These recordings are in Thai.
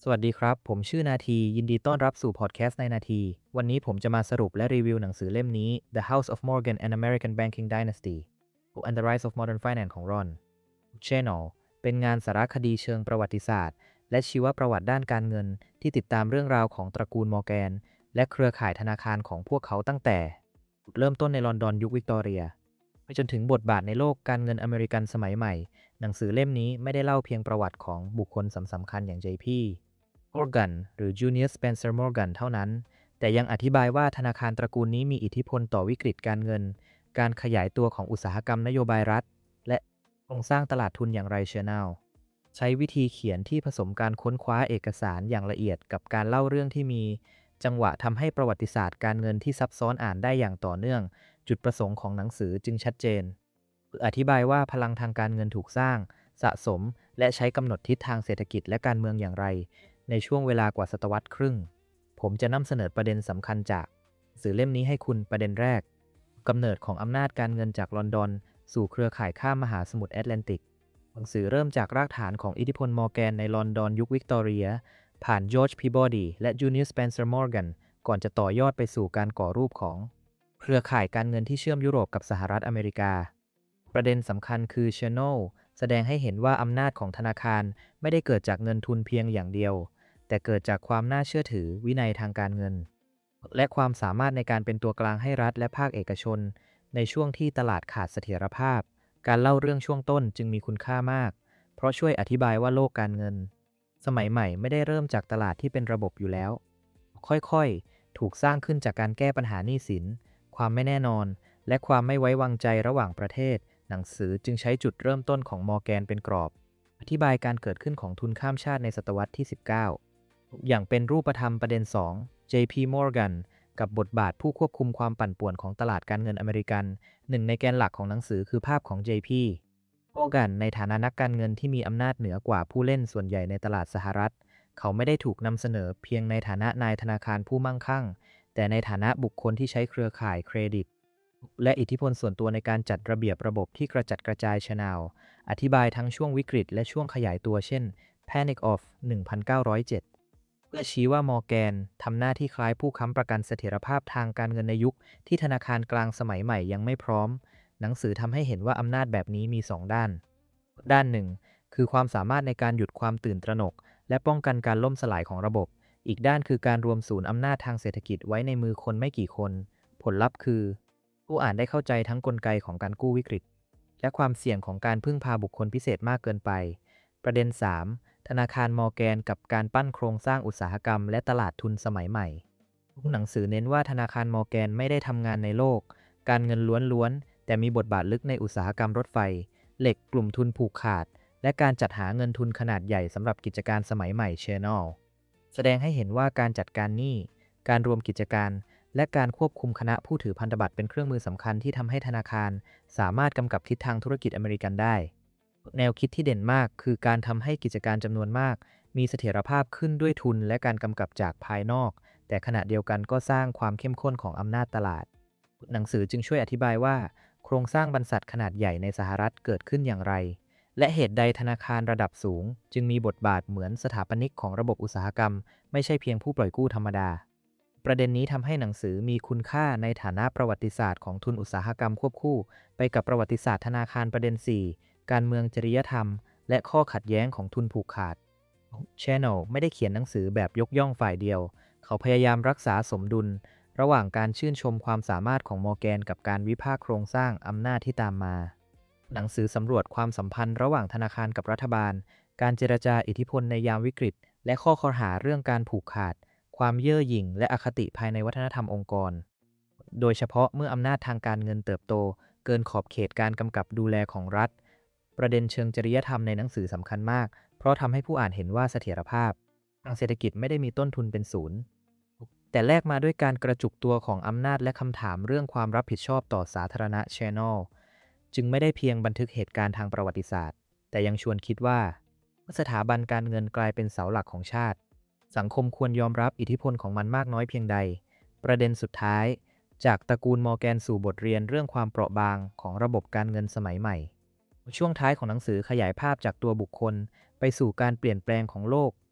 สวัสดีครับ ผมชื่อนาทียินดีต้อนรับสู่พอดแคสต์ในนาทีวันนี้ผมจะมาสรุปและรีวิวหนังสือเล่มนี้ The House of Morgan An American Banking Dynasty and the Rise of Modern Finance ของรอนเชนอลเป็นงานสารคดีเชิงประวัติศาสตร์และชีวประวัติด้านการเงินที่ติดตามเรื่องราวของตระกูลมอร์แกนและเครือข่ายธนาคารของพวกเขาตั้งแต่เริ่มต้นในลอนดอนยุควิกตอเรียไปจนถึงบทบาทในโลกการเงินอเมริกันสมัยใหม่หนังสือเล่มนี้ไม่ได้เล่าเพียงประวัติของบุคคลสำคัญอย่าง JP Morgan หรือ Junius Spencer Morgan เท่านั้น แต่ยังอธิบายว่าธนาคารตระกูลนี้มีอิทธิพลต่อวิกฤตการเงิน การขยายตัวของอุตสาหกรรมนโยบายรัฐ และโครงสร้างตลาดทุนอย่างไรเชอร์แนลใช้วิธีเขียนที่ผสมการค้นคว้าเอกสารอย่างละเอียดกับการเล่าเรื่องที่มีจังหวะทำให้ประวัติศาสตร์การเงินที่ซับซ้อนอ่านได้อย่างต่อเนื่อง จุดประสงค์ของหนังสือจึงชัดเจนอธิบายว่าพลังทางการเงินถูกสร้าง สะสม และใช้กำหนดทิศทางเศรษฐกิจและการเมืองอย่างไรในช่วงเวลากว่าศตวรรษครึ่ง ผมจะนำเสนอประเด็นสำคัญจากสื่อเล่มนี้ให้คุณประเด็นแรกกำเนิดของอำนาจการเงินจากลอนดอนสู่เครือข่ายข้ามมหาสมุทรแอตแลนติกหนังสือเริ่มจากรากฐานของอิทธิพลมอร์แกนในลอนดอนยุควิกตอเรียผ่านจอร์จพีบอดีและจูเนียสสเปนเซอร์มอร์แกนก่อนจะต่อยอดไปสู่การก่อรูปของเครือข่ายการเงินที่เชื่อมยุโรปกับสหรัฐอเมริกาประเด็นสำคัญคือเชโนลแสดงให้เห็นว่าอำนาจของธนาคารไม่ได้เกิดจากเงินทุนเพียงอย่างเดียวแต่เกิดจากความน่าเชื่อถือวินัยทางการเงินและความสามารถในการเป็นตัวกลางให้รัฐและภาคเอกชนในช่วงที่ตลาดขาดเสถียรภาพการเล่าเรื่องช่วงต้นจึงมีคุณค่ามากเพราะช่วยอธิบายว่าโลกการเงินสมัยใหม่ไม่ได้เริ่มจากตลาดที่เป็นระบบอยู่แล้วค่อยๆถูกสร้างขึ้นจากการแก้ปัญหาหนี้สินความไม่แน่นอนและความไม่ไว้วางใจระหว่างประเทศหนังสือจึงใช้จุดเริ่มต้นของมอร์แกนเป็นกรอบอธิบายการเกิดขึ้นของทุนข้ามชาติในศตวรรษที่ 19อย่างเป็นรูปธรรมประเด็น 2 JP Morgan กับบทบาทผู้ควบคุมความปั่นป่วนของตลาดการเงินอเมริกันหนึ่งในแกนหลักของหนังสือคือภาพของ JP Morgan ในฐานะนักการเงินที่มีอำนาจเหนือกว่าผู้เล่นส่วนใหญ่ในตลาดสหรัฐเขาไม่ได้ถูกนำเสนอเพียงในฐานะนายธนาคารผู้มั่งคั่งแต่ในฐานะบุคคลที่ใช้เครือข่ายเครดิตและอิทธิพลส่วนตัวในการจัดระเบียบระบบที่กระจัดกระจายชแนลอธิบายทั้งช่วงวิกฤตและช่วงขยายตัวเช่น Panic of 1907เพื่อชี้ว่ามอร์แกนทำหน้าที่คล้ายผู้ค้ำประกันเสถียรภาพทางการเงินในยุคที่ธนาคารกลางสมัยใหม่ยังไม่พร้อมหนังสือทำให้เห็นว่าอำนาจแบบนี้มี2ด้านหนึ่งคือความสามารถในการหยุดความตื่นตระหนกและป้องกันการล่มสลายของระบบอีกด้านคือการรวมศูนย์อำนาจทางเศรษฐกิจไว้ในมือคนไม่กี่คนผลลัพธ์คือผู้อ่านได้เข้าใจทั้งกลไกของการกู้วิกฤตและความเสี่ยงของการพึ่งพาบุคคลพิเศษมากเกินไปประเด็น 3ธนาคารมอร์แกนกับการปั้นโครงสร้างอุตสาหกรรมและตลาดทุนสมัยใหม่หนังสือเน้นว่าธนาคารมอร์แกนไม่ได้ทำงานในโลกการเงินล้วนๆแต่มีบทบาทลึกในอุตสาหกรรมรถไฟเหล็กกลุ่มทุนผูกขาดและการจัดหาเงินทุนขนาดใหญ่สำหรับกิจการสมัยใหม่เชนอลแสดงให้เห็นว่าการจัดการหนี้การรวมกิจการและการควบคุมคณะผู้ถือพันธบัตรเป็นเครื่องมือสำคัญที่ทำให้ธนาคารสามารถกำกับทิศทางธุรกิจอเมริกันได้แนวคิดที่เด่นมากคือการทำให้กิจการจำนวนมากมีเสถียรภาพขึ้นด้วยทุนและการกำกับจากภายนอกแต่ขณะเดียวกันก็สร้างความเข้มข้นของอำนาจตลาดหนังสือจึงช่วยอธิบายว่าโครงสร้างบรรษัทขนาดใหญ่ในสหรัฐเกิดขึ้นอย่างไรและเหตุใดธนาคารระดับสูงจึงมีบทบาทเหมือนสถาปนิกของระบบอุตสาหกรรมไม่ใช่เพียงผู้ปล่อยกู้ธรรมดาประเด็นนี้ทำให้หนังสือมีคุณค่าในฐานะประวัติศาสตร์ของทุนอุตสาหกรรมควบคู่ไปกับประวัติศาสตร์ธนาคารประเด็น 4การเมืองจริยธรรมและข้อขัดแย้งของทุนผูกขาด Channel ไม่ได้เขียนหนังสือแบบยกย่องฝ่ายเดียวเขาพยายามรักษาสมดุลระหว่างการชื่นชมความสามารถของมอร์แกนกับการวิพากษ์โครงสร้างอำนาจที่ตามมาหนังสือสำรวจความสัมพันธ์ระหว่างธนาคารกับรัฐบาลการเจรจาอิทธิพลในยามวิกฤตและข้อคอรหาเรื่องการผูกขาดความเย่อหยิ่งและอคติภายในวัฒนธรรมองค์กรโดยเฉพาะเมื่ออำนาจทางการเงินเติบโตเกินขอบเขตการกำกับดูแลของรัฐประเด็นเชิงจริยธรรมในหนังสือสำคัญมากเพราะทำให้ผู้อ่านเห็นว่าเสถียรภาพทางเศรษฐกิจไม่ได้มีต้นทุนเป็นศูนย์แต่แลกมาด้วยการกระจุกตัวของอำนาจและคำถามเรื่องความรับผิดชอบต่อสาธารณะ Channel จึงไม่ได้เพียงบันทึกเหตุการณ์ทางประวัติศาสตร์แต่ยังชวนคิดว่าเมื่อสถาบันการเงินกลายเป็นเสาหลักของชาติสังคมควรยอมรับอิทธิพลของมันมากน้อยเพียงใดประเด็นสุดท้ายจากตระกูลมอร์แกนสู่บทเรียนเรื่องความเปราะบางของระบบการเงินสมัยใหม่ช่วงท้ายของหนังสือขยายภาพจากตัวบุคคลไปสู่การเปลี่ยนแปลงของโลก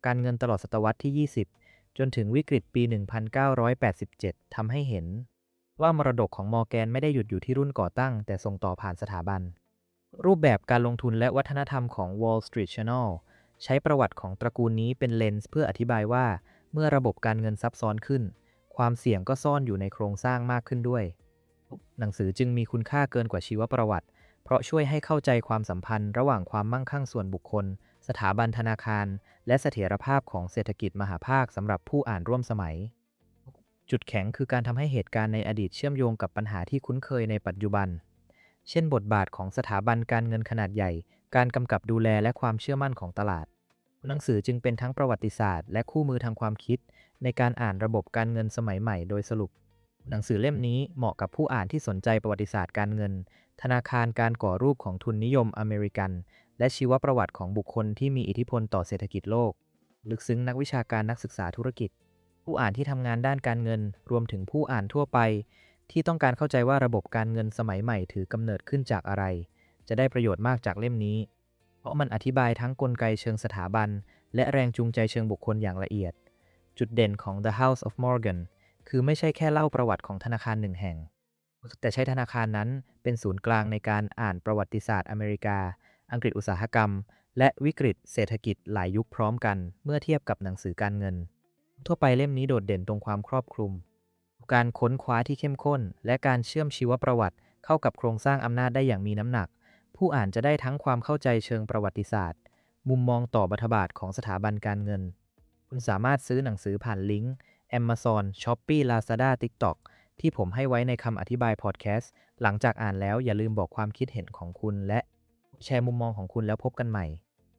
การเงินตลอดศตวรรษที่ 20 จนถึงวิกฤตปี 1987 ทำให้เห็นว่ามรดกของมอร์แกนไม่ได้หยุดอยู่ที่รุ่นก่อตั้งแต่ส่งต่อผ่านสถาบันรูปแบบการลงทุนและวัฒนธรรมของ Wall Street Journal ใช้ประวัติของตระกูลนี้เป็นเลนส์เพื่ออธิบายว่าเมื่อระบบการเงินซับซ้อนขึ้นความเสี่ยงก็ซ่อนอยู่ในโครงสร้างมากขึ้นด้วยหนังสือจึงมีคุณค่าเกินกว่าชีวประวัติเพราะช่วยให้เข้าใจความสัมพันธ์ระหว่างความมั่งคั่งส่วนบุคคลสถาบันธนาคารและเสถียรภาพของเศรษฐกิจมหาภาคสำหรับผู้อ่านร่วมสมัยจุดแข็งคือการทำให้เหตุการณ์ในอดีตเชื่อมโยงกับปัญหาที่คุ้นเคยในปัจจุบันเช่นบทบาทของสถาบันการเงินขนาดใหญ่การกำกับดูแลและความเชื่อมั่นของตลาดหนังสือจึงเป็นทั้งประวัติศาสตร์และคู่มือทางความคิดในการอ่านระบบการเงินสมัยใหม่โดยสรุปหนังสือเล่มนี้เหมาะกับผู้อ่านที่สนใจประวัติศาสตร์การเงินธนาคารการก่อรูปของทุนนิยมอเมริกันและชีวประวัติของบุคคลที่มีอิทธิพลต่อเศรษฐกิจโลกลึกซึ้งนักวิชาการนักศึกษาธุรกิจผู้อ่านที่ทำงานด้านการเงินรวมถึงผู้อ่านทั่วไปที่ต้องการเข้าใจว่าระบบการเงินสมัยใหม่ถือกำเนิดขึ้นจากอะไรจะได้ประโยชน์มากจากเล่มนี้เพราะมันอธิบายทั้งกลไกเชิงสถาบันและแรงจูงใจเชิงบุคคลอย่างละเอียดจุดเด่นของ The House of Morgan คือไม่ใช่แค่เล่าประวัติของธนาคารหนึ่งแห่งแต่ใช้ธนาคารนั้นเป็นศูนย์กลางในการอ่านประวัติศาสตร์อเมริกาอังกฤษอุตสาหกรรมและวิกฤตเศรษฐกิจหลายยุคพร้อมกันเมื่อเทียบกับหนังสือการเงินทั่วไปเล่มนี้โดดเด่นตรงความครอบคลุมการค้นคว้าที่เข้มข้นและการเชื่อมชีวประวัติเข้ากับโครงสร้างอำนาจได้อย่างมีน้ำหนักผู้อ่านจะได้ทั้งความเข้าใจเชิงประวัติศาสตร์มุมมองต่อบรรทบาทของสถาบันการเงินคุณสามารถซื้อหนังสือผ่านลิงก์ Amazon, Shopee, Lazada, TikTok ที่ผมให้ไว้ในคำอธิบายพอดแคสต์หลังจากอ่านแล้วอย่าลืมบอกความคิดเห็นของคุณและแชร์มุมมองของคุณแล้วพบกันใหม่